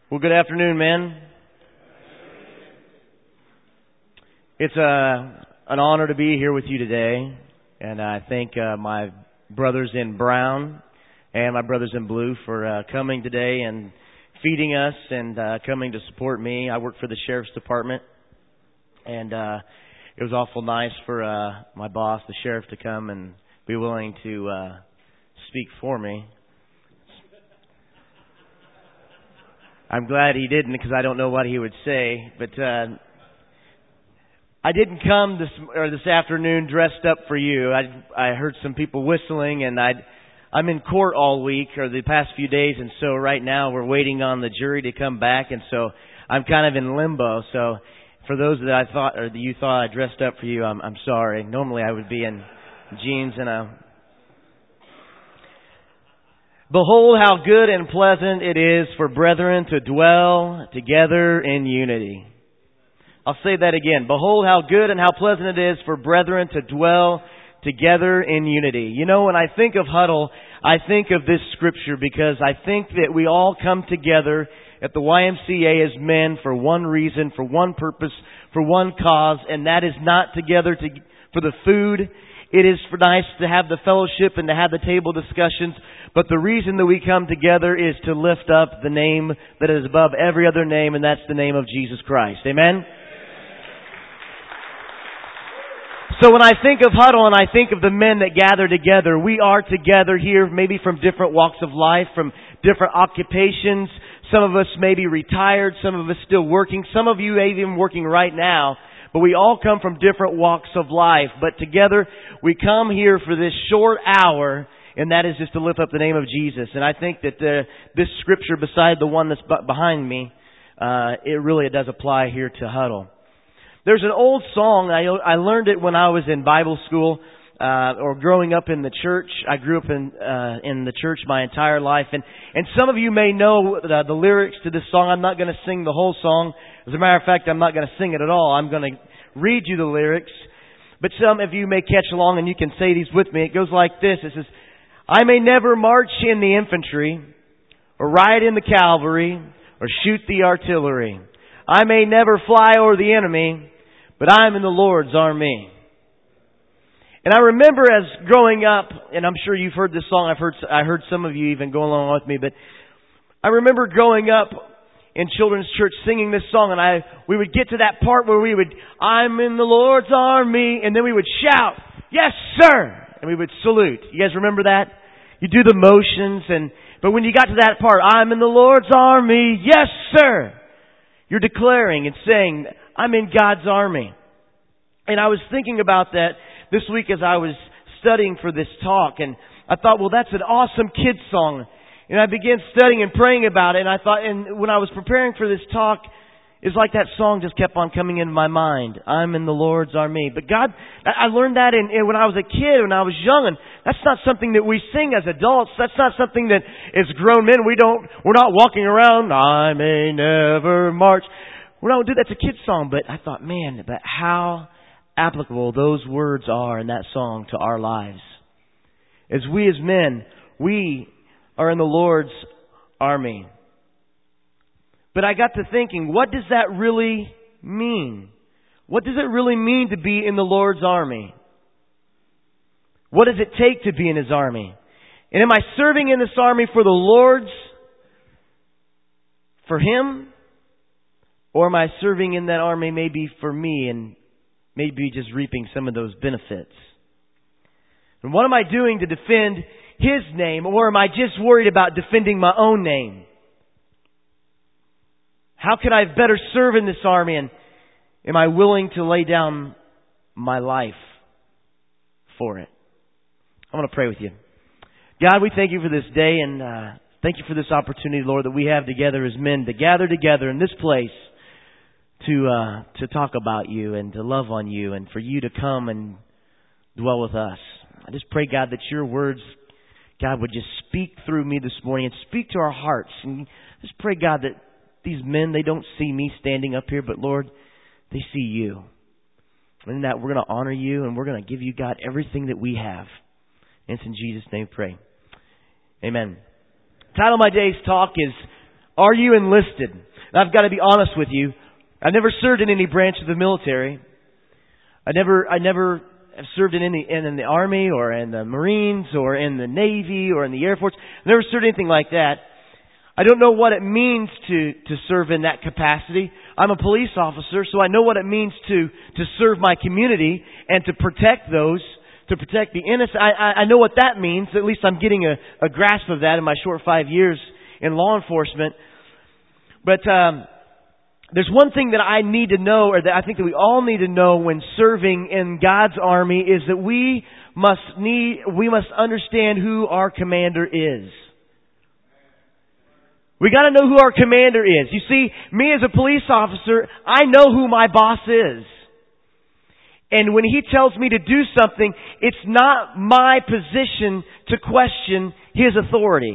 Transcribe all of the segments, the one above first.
Well, good afternoon, man. It's an honor to be here with you today, and I thank my brothers in brown and my brothers in blue for coming today and feeding us and coming to support me. I work for the Sheriff's Department, and it was awful nice for my boss, the sheriff, to come and be willing to speak for me. I'm glad he didn't, because I don't know what he would say. But I didn't come this afternoon dressed up for you. I heard some people whistling, and I'm in court all week, or the past few days, and so right now we're waiting on the jury to come back, and so I'm kind of in limbo. So for those that I thought, or that you thought I dressed up for you, I'm sorry. Normally I would be in jeans and a... Behold how good and pleasant it is for brethren to dwell together in unity. I'll say that again. Behold how good and how pleasant it is for brethren to dwell together in unity. You know, when I think of huddle, I think of this scripture, because I think that we all come together at the YMCA as men for one reason, for one purpose, for one cause, and that is not together for the food. It is nice to have the fellowship and to have the table discussions, but the reason that we come together is to lift up the name that is above every other name, and that's the name of Jesus Christ. Amen? So when I think of huddle and I think of the men that gather together, we are together here maybe from different walks of life, from different occupations. Some of us may be retired, some of us still working, some of you even working right now. But we all come from different walks of life. But together we come here for this short hour, and that is just to lift up the name of Jesus. And I think that this scripture, beside the one that's behind me, it does apply here to huddle. There's an old song. I learned it when I was in Bible school or growing up in the church. I grew up in the church my entire life. And some of you may know the lyrics to this song. I'm not going to sing the whole song. As a matter of fact, I'm not going to sing it at all. I'm going to read you the lyrics. But some of you may catch along and you can say these with me. It goes like this. It says, I may never march in the infantry or ride in the cavalry or shoot the artillery. I may never fly over the enemy, but I'm in the Lord's army. And I remember as growing up, and I'm sure you've heard this song, I heard some of you even go along with me, but I remember growing up in children's church singing this song, and we would get to that part where I'm in the Lord's army, and then we would shout, yes sir, and we would salute. You guys remember that? You do the motions, but when you got to that part, I'm in the Lord's army, yes sir, you're declaring and saying, I'm in God's army. And I was thinking about that this week as I was studying for this talk, and I thought, well, that's an awesome kids song. And I began studying and praying about it, and I thought, and when I was preparing for this talk, it's like that song just kept on coming into my mind. I'm in the Lord's army. But God, I learned that when I was a kid, when I was young, and that's not something that we sing as adults. That's not something that as grown men, we're not walking around, I may never march. We don't do that. It's a kid's song. But I thought, man, but how applicable those words are in that song to our lives. As we as men, we are in the Lord's army. But I got to thinking, what does that really mean? What does it really mean to be in the Lord's army? What does it take to be in His army? And am I serving in this army for the Lord's, for Him? Or am I serving in that army maybe for me and maybe just reaping some of those benefits? And what am I doing to defend His name? Or am I just worried about defending my own name? How can I better serve in this army? And am I willing to lay down my life for it? I want to pray with you. God, we thank You for this day, and thank You for this opportunity, Lord, that we have together as men to gather together in this place to talk about You and to love on You and for You to come and dwell with us. I just pray, God, that Your words, God, would just speak through me this morning and speak to our hearts. And just pray, God, that these men, they don't see me standing up here, but Lord, they see You. And in that, we're going to honor You, and we're going to give You, God, everything that we have. And it's in Jesus' name we pray. Amen. The title of my day's talk is Are you enlisted? And I've got to be honest with you. I never served in any branch of the military. I never have served in the Army or in the Marines or in the Navy or in the Air Force. I never served anything like that. I don't know what it means to serve in that capacity. I'm a police officer, so I know what it means to serve my community and to protect those, to protect the innocent. I know what that means. At least I'm getting a grasp of that in my short 5 years in law enforcement. But there's one thing that I need to know, or that I think that we all need to know when serving in God's army, is that we must understand who our commander is. We got to know who our commander is. You see, me as a police officer, I know who my boss is. And when he tells me to do something, it's not my position to question his authority.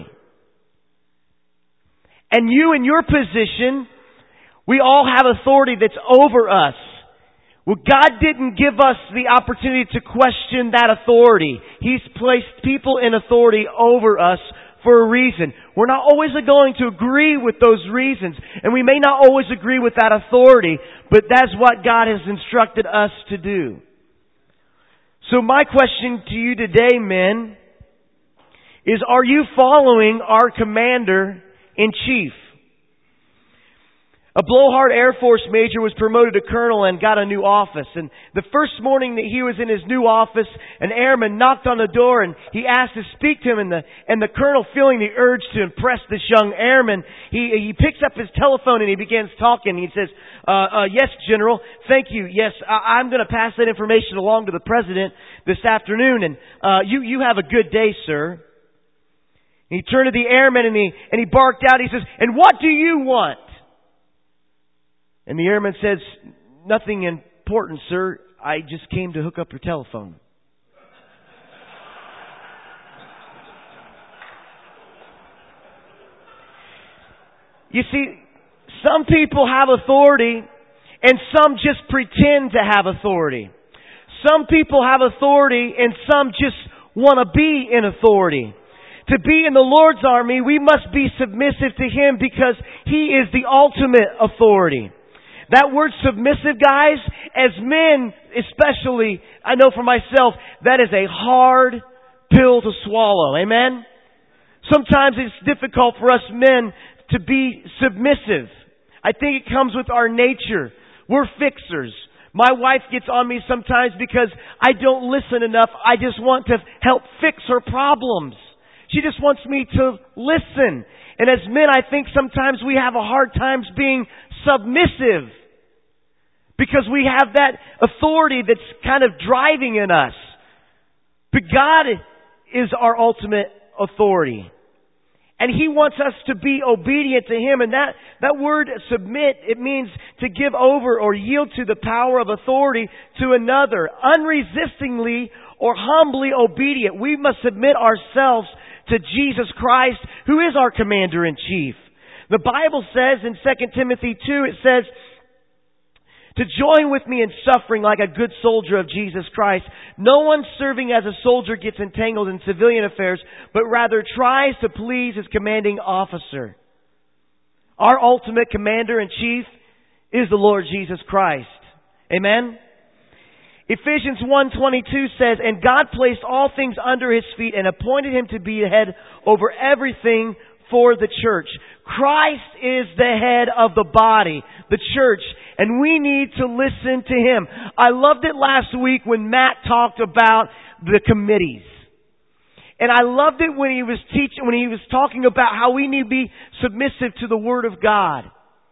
And you in your position, we all have authority that's over us. Well, God didn't give us the opportunity to question that authority. He's placed people in authority over us for a reason. We're not always going to agree with those reasons, and we may not always agree with that authority, but that's what God has instructed us to do. So my question to you today, men, is are you following our Commander-in-Chief? A blowhard Air Force major was promoted to colonel and got a new office. And the first morning that he was in his new office, an airman knocked on the door and he asked to speak to him. And the colonel, feeling the urge to impress this young airman, he picks up his telephone and he begins talking. He says, yes, General, thank you. Yes, I'm going to pass that information along to the President this afternoon. And you have a good day, sir. And he turned to the airman and he barked out. He says, and what do you want? And the airman says, nothing important, sir. I just came to hook up your telephone. You see, some people have authority and some just pretend to have authority. Some people have authority and some just want to be in authority. To be in the Lord's army, we must be submissive to Him because He is the ultimate authority. That word submissive, guys, as men especially, I know for myself, that is a hard pill to swallow. Amen? Sometimes it's difficult for us men to be submissive. I think it comes with our nature. We're fixers. My wife gets on me sometimes because I don't listen enough. I just want to help fix her problems. She just wants me to listen. And as men, I think sometimes we have a hard time being submissive because we have that authority that's kind of driving in us. But God is our ultimate authority. And He wants us to be obedient to Him. And that word submit, it means to give over or yield to the power of authority to another, unresistingly or humbly obedient. We must submit ourselves to Jesus Christ, who is our Commander-in-Chief. The Bible says in 2 Timothy 2, it says, to join with me in suffering like a good soldier of Jesus Christ. No one serving as a soldier gets entangled in civilian affairs, but rather tries to please his commanding officer. Our ultimate Commander-in-Chief is the Lord Jesus Christ. Amen? Ephesians 1:22 says, and God placed all things under His feet and appointed Him to be head over everything for the church. Christ is the head of the body, the church, and we need to listen to Him. I loved it last week when Matt talked about the committees. And I loved it when he was talking about how we need to be submissive to the Word of God.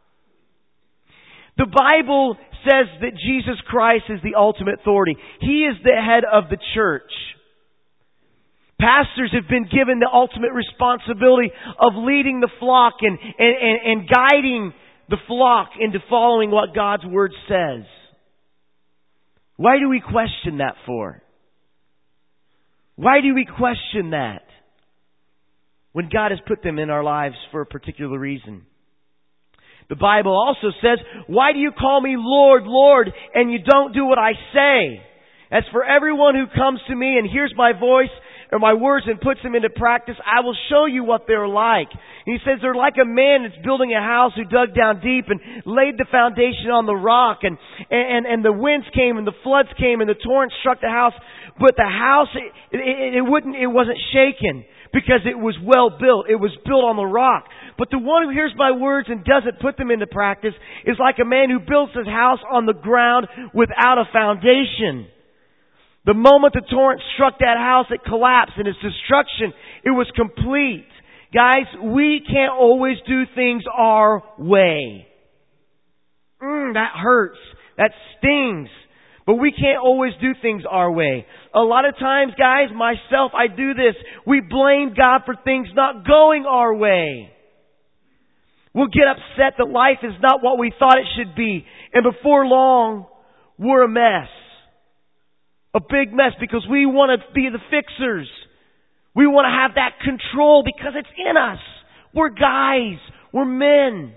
The Bible says that Jesus Christ is the ultimate authority. He is the head of the church. Pastors have been given the ultimate responsibility of leading the flock and guiding the flock into following what God's Word says. Why do we question that for? Why do we question that when God has put them in our lives for a particular reason? The Bible also says, why do you call me Lord, Lord, and you don't do what I say? As for everyone who comes to me and hears my voice or my words and puts them into practice, I will show you what they're like. And he says they're like a man that's building a house who dug down deep and laid the foundation on the rock, and the winds came and the floods came and the torrents struck the house, but the house, it wasn't shaken because it was well built. It was built on the rock. But the one who hears my words and doesn't put them into practice is like a man who builds his house on the ground without a foundation. The moment the torrent struck that house, it collapsed, and its destruction, it was complete. Guys, we can't always do things our way. That hurts. That stings. But we can't always do things our way. A lot of times, guys, myself, I do this. We blame God for things not going our way. We'll get upset that life is not what we thought it should be. And before long, we're a mess. A big mess, because we want to be the fixers. We want to have that control because it's in us. We're guys. We're men.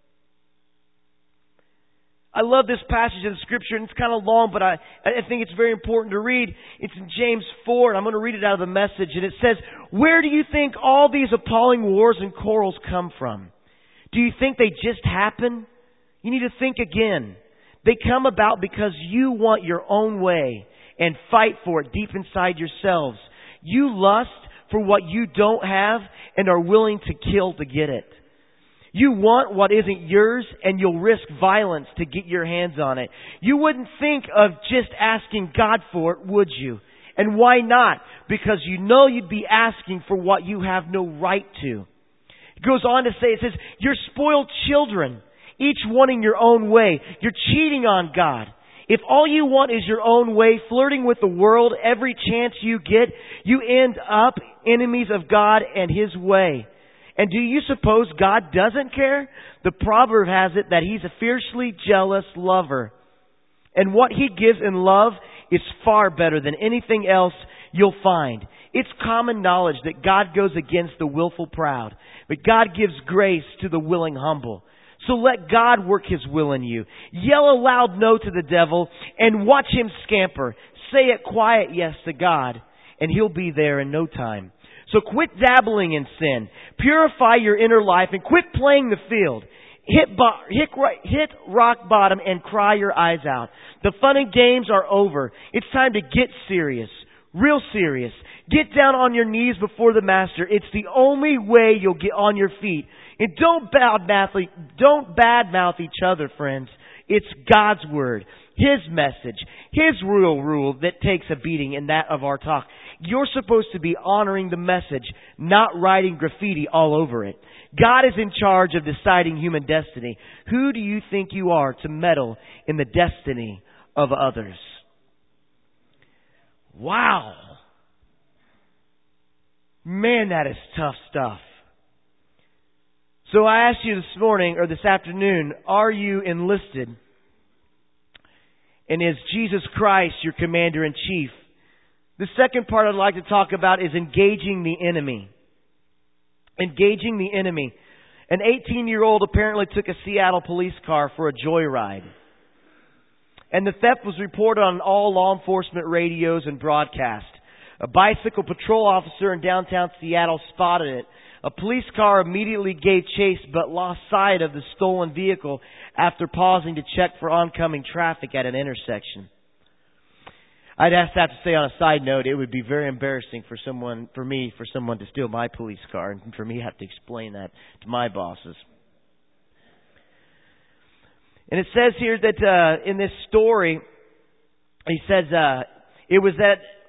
I love this passage of the Scripture, and it's kind of long, but I think it's very important to read. It's in James 4, and I'm going to read it out of the Message. And it says, "Where do you think all these appalling wars and quarrels come from? Do you think they just happen? You need to think again. They come about because you want your own way and fight for it deep inside yourselves. You lust for what you don't have and are willing to kill to get it. You want what isn't yours, and you'll risk violence to get your hands on it. You wouldn't think of just asking God for it, would you? And why not? Because you know you'd be asking for what you have no right to." It goes on to say, it says, "You're spoiled children, each wanting your own way. You're cheating on God. If all you want is your own way, flirting with the world every chance you get, you end up enemies of God and His way. And do you suppose God doesn't care? The proverb has it that He's a fiercely jealous lover. And what He gives in love is far better than anything else you'll find. It's common knowledge that God goes against the willful proud, but God gives grace to the willing humble. So let God work His will in you. Yell a loud no to the devil and watch him scamper. Say a quiet yes to God, and He'll be there in no time. So quit dabbling in sin. Purify your inner life and quit playing the field. Hit rock bottom and cry your eyes out. The fun and games are over. It's time to get serious. Real serious. Get down on your knees before the Master. It's the only way you'll get on your feet. And don't badmouth each other, friends. It's God's Word, His message, His real rule that takes a beating in that of our talk. You're supposed to be honoring the message, not writing graffiti all over it. God is in charge of deciding human destiny. Who do you think you are to meddle in the destiny of others? Wow. Man, that is tough stuff. So I asked you this morning or this afternoon, are you enlisted? And is Jesus Christ your commander-in-chief? The second part I'd like to talk about is engaging the enemy. Engaging the enemy. An 18-year-old apparently took a Seattle police car for a joyride. And the theft was reported on all law enforcement radios and broadcast. A bicycle patrol officer in downtown Seattle spotted it. A police car immediately gave chase but lost sight of the stolen vehicle after pausing to check for oncoming traffic at an intersection. I'd have to say on a side note, it would be very embarrassing for someone to steal my police car and for me to have to explain that to my bosses. And it says here that in this story, he says it was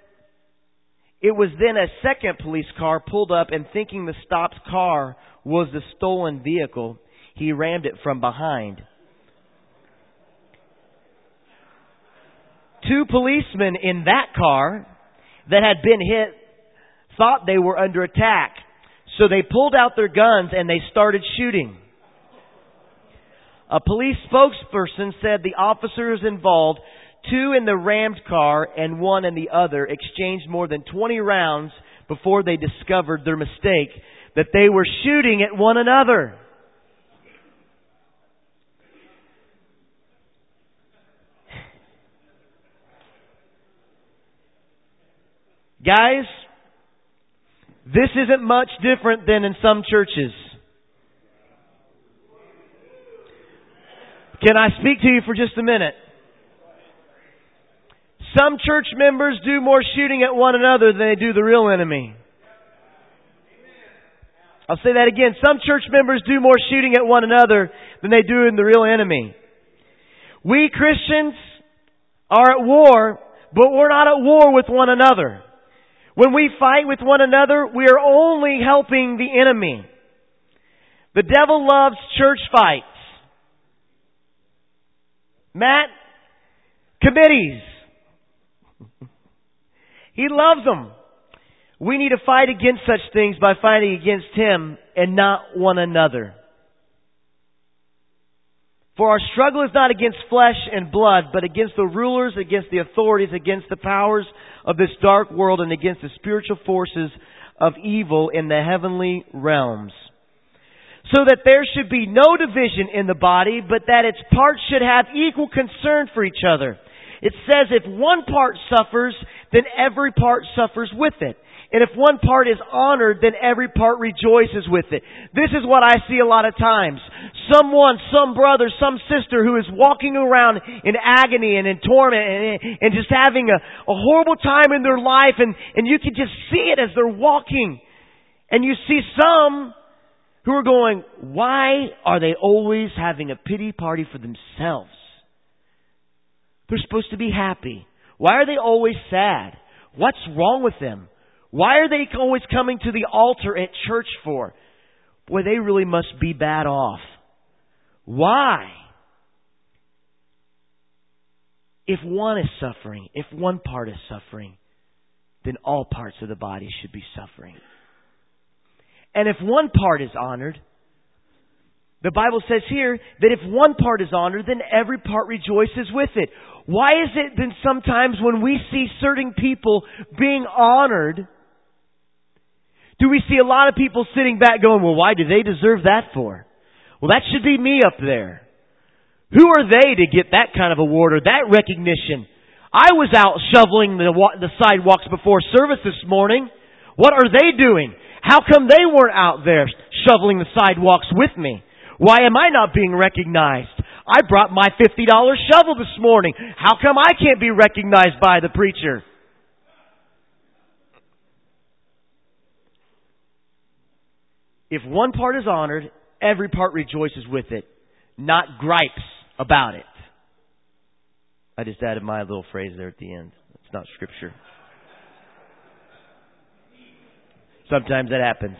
then a second police car pulled up, and thinking the stopped car was the stolen vehicle, he rammed it from behind. 2 policemen in that car that had been hit thought they were under attack. So they pulled out their guns and they started shooting. A police spokesperson said the officers involved, 2 in the rammed car and 1 in the other, exchanged more than 20 rounds before they discovered their mistake, that they were shooting at one another. Guys, This isn't much different than in some churches. Can I speak to you for just a minute? Some church members do more shooting at one another than they do the real enemy. I'll say that again. Some church members do more shooting at one another than they do in the real enemy. We Christians are at war, but we're not at war with one another. When we fight with one another, we are only helping the enemy. The devil loves church fights. Matt, committees. He loves them. We need to fight against such things by fighting against him and not one another. For our struggle is not against flesh and blood, but against the rulers, against the authorities, against the powers of this dark world, and against the spiritual forces of evil in the heavenly realms. So that there should be no division in the body, but that its parts should have equal concern for each other. It says if one part suffers, then every part suffers with it. And if one part is honored, then every part rejoices with it. This is what I see a lot of times. Someone, some brother, some sister who is walking around in agony and in torment and just having a horrible time in their life, and you can just see it as they're walking. And you see some who are going, why are they always having a pity party for themselves? They're supposed to be happy. Why are they always sad? What's wrong with them? Why are they always coming to the altar at church for? Boy, they really must be bad off. Why? If one is suffering, if one part is suffering, then all parts of the body should be suffering. And if one part is honored, the Bible says here that if one part is honored, then every part rejoices with it. Why is it then sometimes when we see certain people being honored, do we see a lot of people sitting back going, well, why do they deserve that for? Well, that should be me up there. Who are they to get that kind of award or that recognition? I was out shoveling the sidewalks before service this morning. What are they doing? How come they weren't out there shoveling the sidewalks with me? Why am I not being recognized? I brought my $50 shovel this morning. How come I can't be recognized by the preacher? If one part is honored, every part rejoices with it, not gripes about it. I just added my little phrase there at the end. It's not scripture. Sometimes that happens.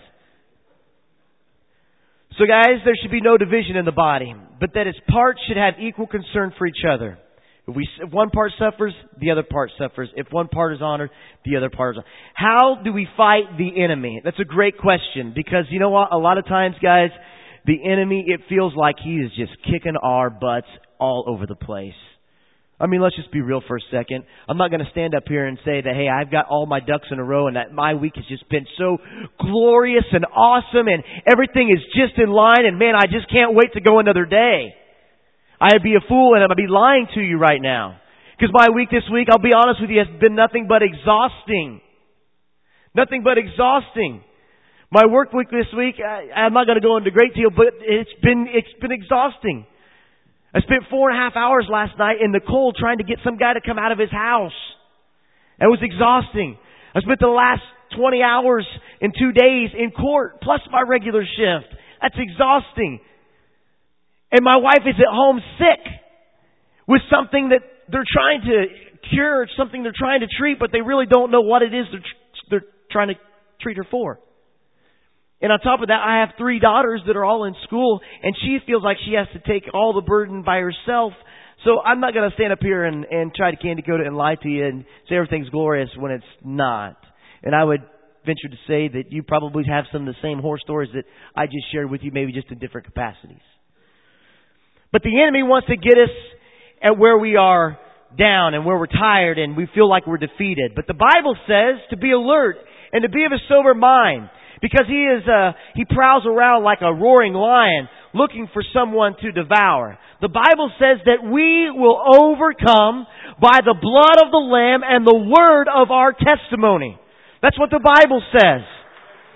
So guys, there should be no division in the body, but that its parts should have equal concern for each other. If one part suffers, the other part suffers. If one part is honored, the other part is honored. How do we fight the enemy? That's a great question, because you know what? A lot of times, guys, the enemy, it feels like he is just kicking our butts all over the place. I mean, let's just be real for a second. I'm not going to stand up here and say that, hey, I've got all my ducks in a row and that my week has just been so glorious and awesome and everything is just in line and man, I just can't wait to go another day. I'd be a fool and I'd be lying to you right now. Because my week this week, I'll be honest with you, has been nothing but exhausting. Nothing but exhausting. My work week this week, I'm not going to go into great deal, but it's been exhausting. I spent 4.5 hours last night in the cold trying to get some guy to come out of his house. It was exhausting. I spent the last 20 hours in 2 days in court, plus my regular shift. That's exhausting. And my wife is at home sick with something that they're trying to cure, something they're trying to treat, but they really don't know what it is they're trying to treat her for. And on top of that, I have 3 daughters that are all in school, and she feels like she has to take all the burden by herself. So I'm not going to stand up here and try to candy coat it and lie to you and say everything's glorious when it's not. And I would venture to say that you probably have some of the same horror stories that I just shared with you, maybe just in different capacities. But the enemy wants to get us at where we are down and where we're tired and we feel like we're defeated. But the Bible says to be alert and to be of a sober mind. Because he prowls around like a roaring lion looking for someone to devour. The Bible says that we will overcome by the blood of the Lamb and the word of our testimony. That's what the Bible says.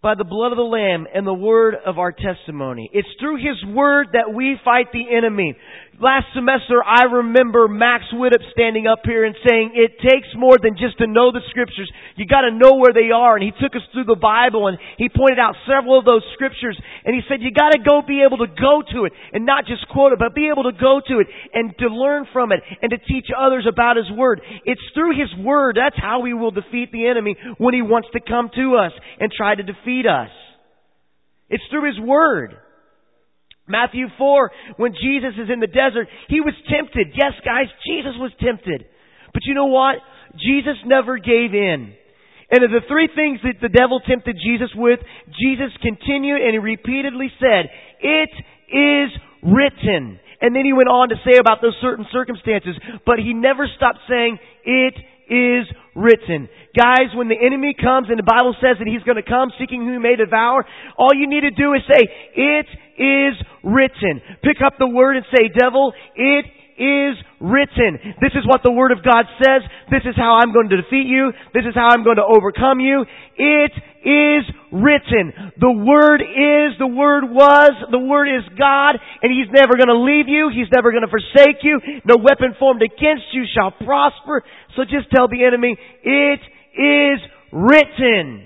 by the blood of the Lamb and the word of our testimony. It's through His word that we fight the enemy. Last semester, I remember Max Widdop standing up here and saying, it takes more than just to know the Scriptures. You got to know where they are. And he took us through the Bible, and he pointed out several of those Scriptures. And he said, you got to be able to go to it, and not just quote it, but be able to go to it and to learn from it and to teach others about His word. It's through His word. That's how we will defeat the enemy when he wants to come to us and try to defeat us. It's through His word. Matthew 4, when Jesus is in the desert, He was tempted. Yes, guys, Jesus was tempted. But you know what? Jesus never gave in. And of the three things that the devil tempted Jesus with, Jesus continued and He repeatedly said, it is written. And then He went on to say about those certain circumstances, but He never stopped saying, it is written. Guys, when the enemy comes and the Bible says that he's going to come seeking whom he may devour, all you need to do is say, it is written. Pick up the word and say, devil, it is written. This is what the Word of God says. This is how I'm going to defeat you. This is how I'm going to overcome you. It is written. The Word is, the Word was, the Word is God, and He's never going to leave you. He's never going to forsake you. No weapon formed against you shall prosper. So just tell the enemy, it is written.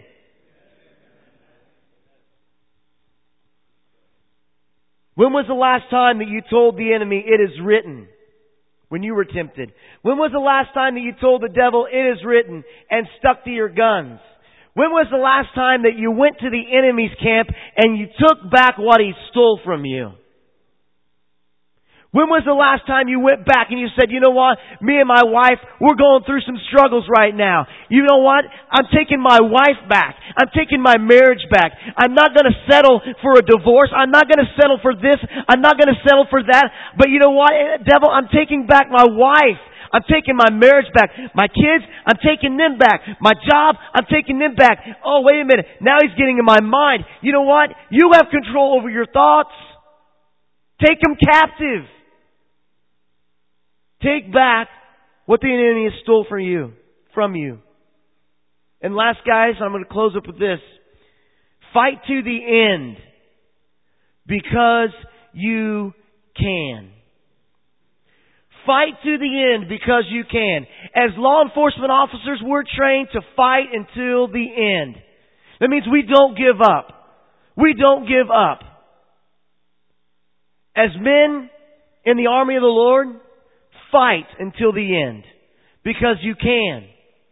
When was the last time that you told the enemy, it is written? When you were tempted. When was the last time that you told the devil, it is written, and stuck to your guns? When was the last time that you went to the enemy's camp and you took back what he stole from you? When was the last time you went back and you said, you know what, me and my wife, we're going through some struggles right now. You know what, I'm taking my wife back. I'm taking my marriage back. I'm not going to settle for a divorce. I'm not going to settle for this. I'm not going to settle for that. But you know what, devil, I'm taking back my wife. I'm taking my marriage back. My kids, I'm taking them back. My job, I'm taking them back. Oh, wait a minute. Now he's getting in my mind. You know what? You have control over your thoughts. Take them captive. Take back what the enemy has stole from you. And last, guys, I'm going to close up with this. Fight to the end because you can. Fight to the end because you can. As law enforcement officers, we're trained to fight until the end. That means we don't give up. We don't give up. As men in the army of the Lord, fight until the end because you can.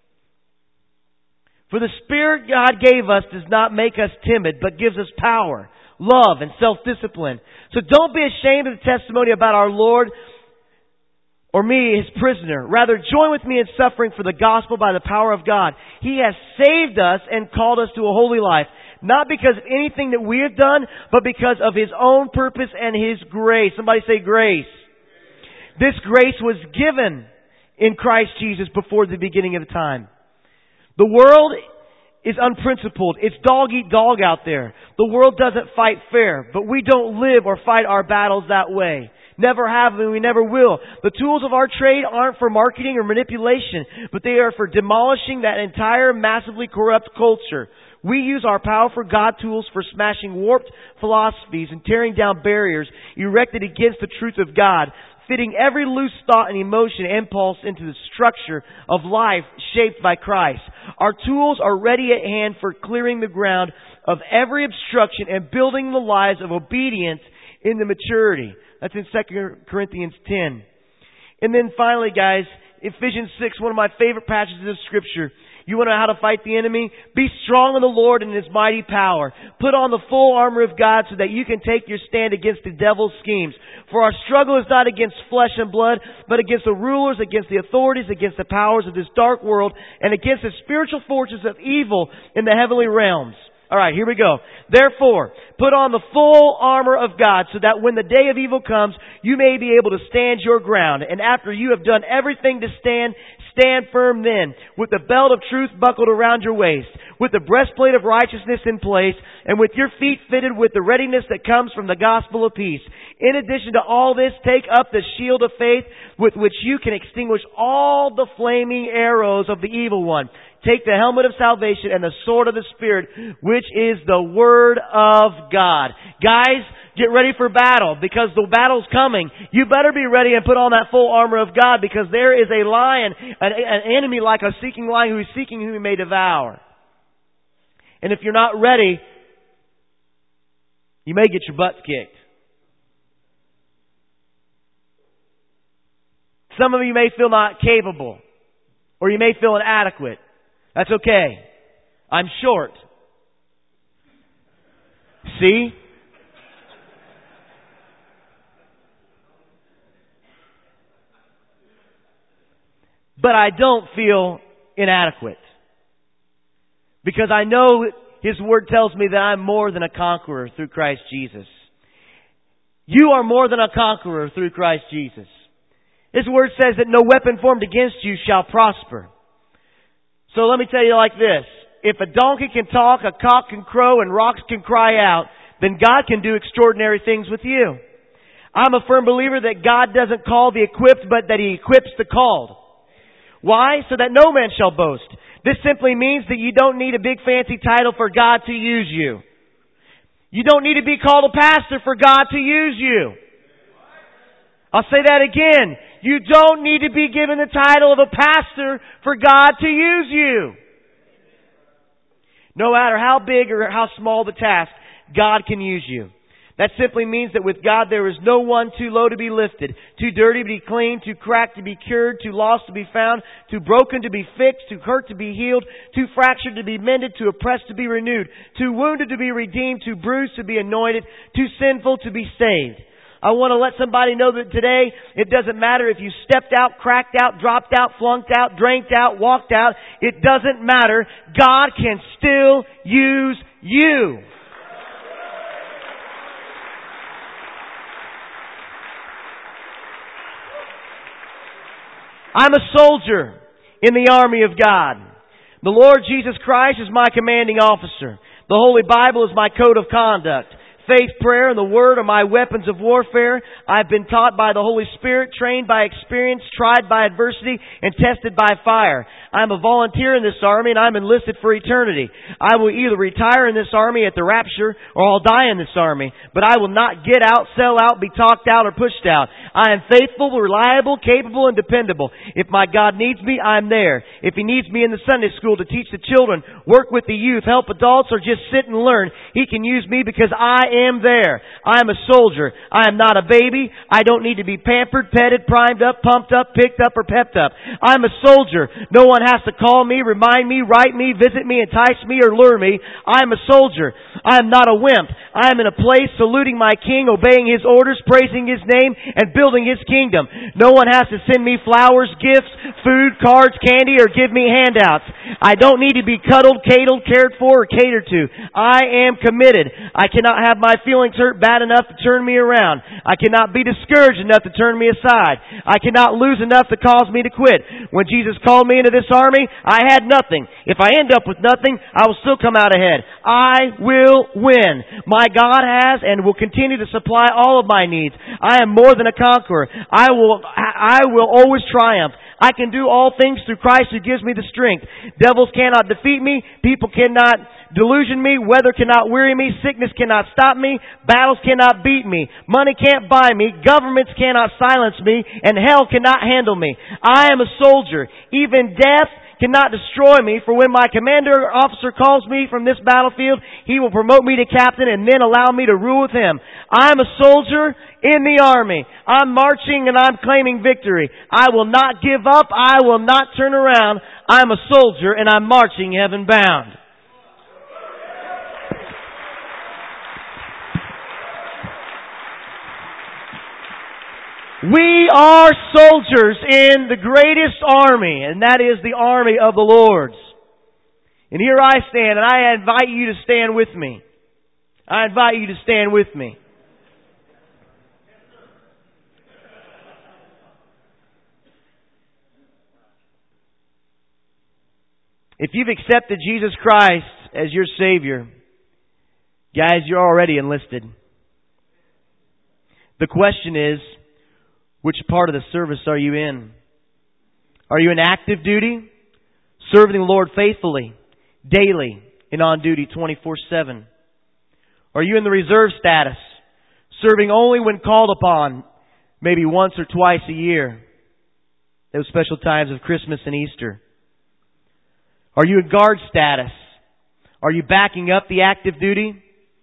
For the Spirit God gave us does not make us timid, but gives us power, love, and self-discipline. So don't be ashamed of the testimony about our Lord or me, His prisoner. Rather, join with me in suffering for the gospel by the power of God. He has saved us and called us to a holy life, not because of anything that we have done, but because of His own purpose and His grace. Somebody say grace. This grace was given in Christ Jesus before the beginning of the time. The world is unprincipled. It's dog eat dog out there. The world doesn't fight fair, but we don't live or fight our battles that way. Never have and we never will. The tools of our trade aren't for marketing or manipulation, but they are for demolishing that entire massively corrupt culture. We use our powerful God tools for smashing warped philosophies and tearing down barriers erected against the truth of God, fitting every loose thought and emotion and impulse into the structure of life shaped by Christ. Our tools are ready at hand for clearing the ground of every obstruction and building the lives of obedience in the maturity. That's in 2 Corinthians 10. And then finally, guys, Ephesians 6, one of my favorite passages of Scripture. You want to know how to fight the enemy? Be strong in the Lord and His mighty power. Put on the full armor of God so that you can take your stand against the devil's schemes. For our struggle is not against flesh and blood, but against the rulers, against the authorities, against the powers of this dark world, and against the spiritual forces of evil in the heavenly realms. All right, here we go. Therefore, put on the full armor of God so that when the day of evil comes, you may be able to stand your ground. And after you have done everything to stand, stand firm then, with the belt of truth buckled around your waist, with the breastplate of righteousness in place, and with your feet fitted with the readiness that comes from the gospel of peace. In addition to all this, take up the shield of faith with which you can extinguish all the flaming arrows of the evil one. Take the helmet of salvation and the sword of the Spirit, which is the Word of God. Guys, get ready for battle, because the battle's coming. You better be ready and put on that full armor of God, because there is a lion, an enemy like a seeking lion who is seeking whom he may devour. And if you're not ready, you may get your butts kicked. Some of you may feel not capable, or you may feel inadequate. That's okay. I'm short. See? But I don't feel inadequate. Because I know His Word tells me that I'm more than a conqueror through Christ Jesus. You are more than a conqueror through Christ Jesus. His Word says that no weapon formed against you shall prosper. So let me tell you like this. If a donkey can talk, a cock can crow, and rocks can cry out, then God can do extraordinary things with you. I'm a firm believer that God doesn't call the equipped, but that He equips the called. Why? So that no man shall boast. This simply means that you don't need a big fancy title for God to use you. You don't need to be called a pastor for God to use you. I'll say that again. You don't need to be given the title of a pastor for God to use you. No matter how big or how small the task, God can use you. That simply means that with God there is no one too low to be lifted, too dirty to be cleaned, too cracked to be cured, too lost to be found, too broken to be fixed, too hurt to be healed, too fractured to be mended, too oppressed to be renewed, too wounded to be redeemed, too bruised to be anointed, too sinful to be saved. I want to let somebody know that today it doesn't matter if you stepped out, cracked out, dropped out, flunked out, drank out, walked out. It doesn't matter. God can still use you. I'm a soldier in the army of God. The Lord Jesus Christ is my commanding officer. The Holy Bible is my code of conduct. Faith, prayer, and the Word are my weapons of warfare. I've been taught by the Holy Spirit, trained by experience, tried by adversity, and tested by fire. I'm a volunteer in this army, and I'm enlisted for eternity. I will either retire in this army at the rapture, or I'll die in this army. But I will not get out, sell out, be talked out, or pushed out. I am faithful, reliable, capable, and dependable. If my God needs me, I'm there. If He needs me in the Sunday school to teach the children, work with the youth, help adults, or just sit and learn, He can use me because I am there. I am a soldier. I am not a baby. I don't need to be pampered, petted, primed up, pumped up, picked up, or pepped up. I'm a soldier. No one has to call me, remind me, write me, visit me, entice me, or lure me. I am a soldier. I am not a wimp. I am in a place saluting my King, obeying His orders, praising His name, and building His kingdom. No one has to send me flowers, gifts, food, cards, candy, or give me handouts. I don't need to be cuddled, cared for, or catered to. I am committed. I cannot have my feelings hurt bad enough to turn me around. I cannot be discouraged enough to turn me aside. I cannot lose enough to cause me to quit. When Jesus called me into this army, I had nothing. If I end up with nothing, I will still come out ahead. I will win. My God has and will continue to supply all of my needs. I am more than a conqueror. I will always triumph. I can do all things through Christ who gives me the strength. Devils cannot defeat me. People cannot delusion me. Weather cannot weary me. Sickness cannot stop me. Battles cannot beat me. Money can't buy me. Governments cannot silence me. And hell cannot handle me. I am a soldier. Even death cannot destroy me, for when my commander or officer calls me from this battlefield, he will promote me to captain and then allow me to rule with him. I'm a soldier in the army. I'm marching and I'm claiming victory. I will not give up. I will not turn around. I'm a soldier and I'm marching heaven bound. We are soldiers in the greatest army, and that is the army of the Lord's. And here I stand, and I invite you to stand with me. I invite you to stand with me. If you've accepted Jesus Christ as your Savior, guys, you're already enlisted. The question is, which part of the service are you in? Are you in active duty, serving the Lord faithfully, daily, and on duty 24/7? Are you in the reserve status, serving only when called upon, maybe once or twice a year, those special times of Christmas and Easter? Are you in guard status? Are you backing up the active duty?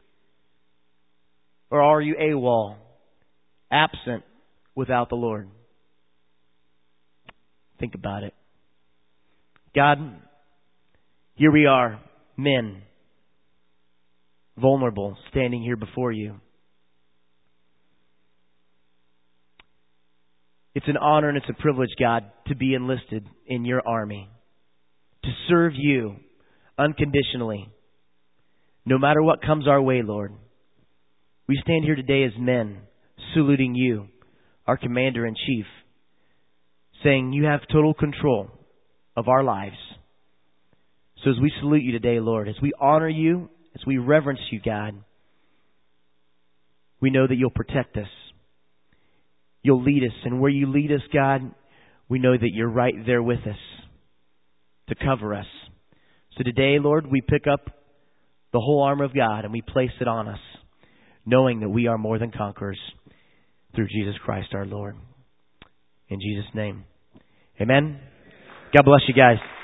Or are you AWOL, absent without the Lord? Think about it. God, here we are, men, vulnerable, standing here before you. It's an honor and it's a privilege, God, to be enlisted in your army, to serve you unconditionally, no matter what comes our way, Lord. We stand here today as men, saluting you, our Commander-in-Chief, saying you have total control of our lives. So as we salute you today, Lord, as we honor you, as we reverence you, God, we know that you'll protect us. You'll lead us. And where you lead us, God, we know that you're right there with us to cover us. So today, Lord, we pick up the whole armor of God and we place it on us, knowing that we are more than conquerors through Jesus Christ our Lord. In Jesus' name, amen. God bless you guys.